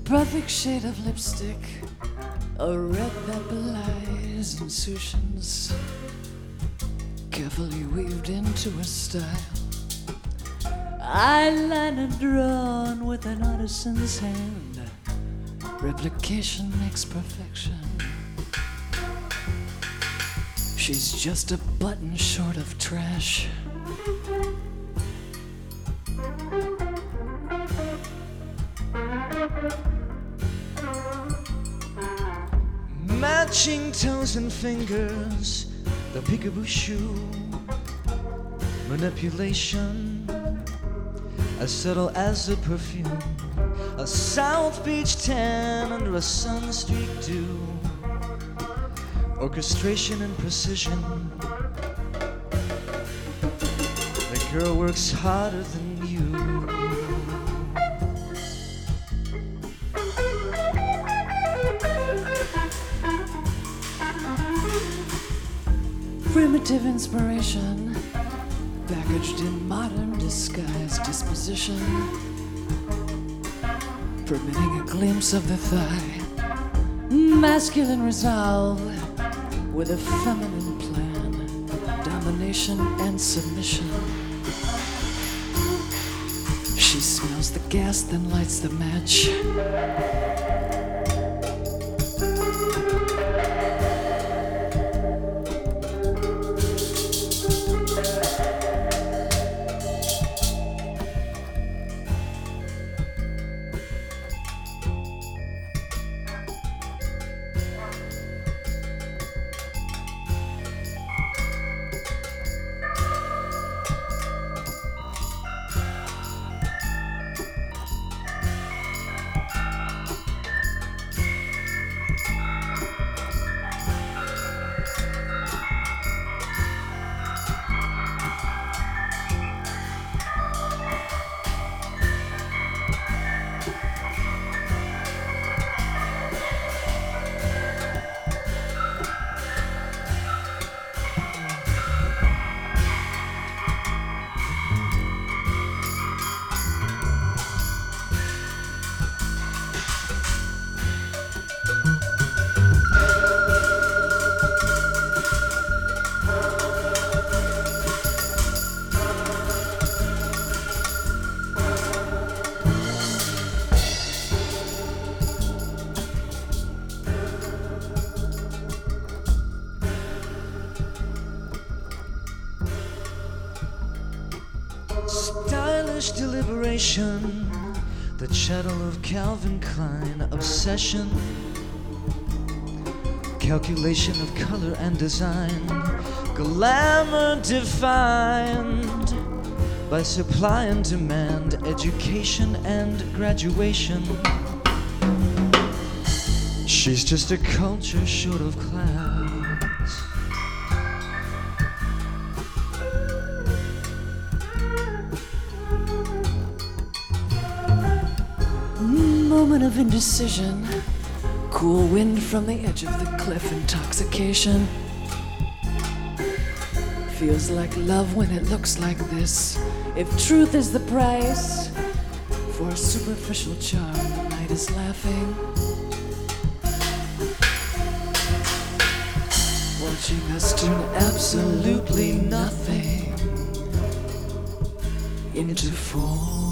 perfect shade of lipstick, a red that belies insouciance, carefully weaved into a style. Eyeliner drawn with an artisan's hand. Replication makes perfection. She's just a button short of trash. Matching toes and fingers, the peekaboo shoe. Manipulation, as subtle as a perfume. A South Beach tan under a sun-streaked dew. Orchestration and precision. The girl works harder than you. Primitive inspiration, packaged in modern disguise disposition, permitting a glimpse of the thigh. Masculine resolve with a feminine plan, domination and submission. She smells the gas, then lights the match. Stylish deliberation, the chattel of Calvin Klein. Obsession, calculation of color and design. Glamour defined by supply and demand. Education and graduation. She's just a culture short of class. Moment of indecision, cool wind from the edge of the cliff. Intoxication feels like love when it looks like this. If truth is the price for a superficial charm, the night is laughing, watching us turn absolutely nothing into form.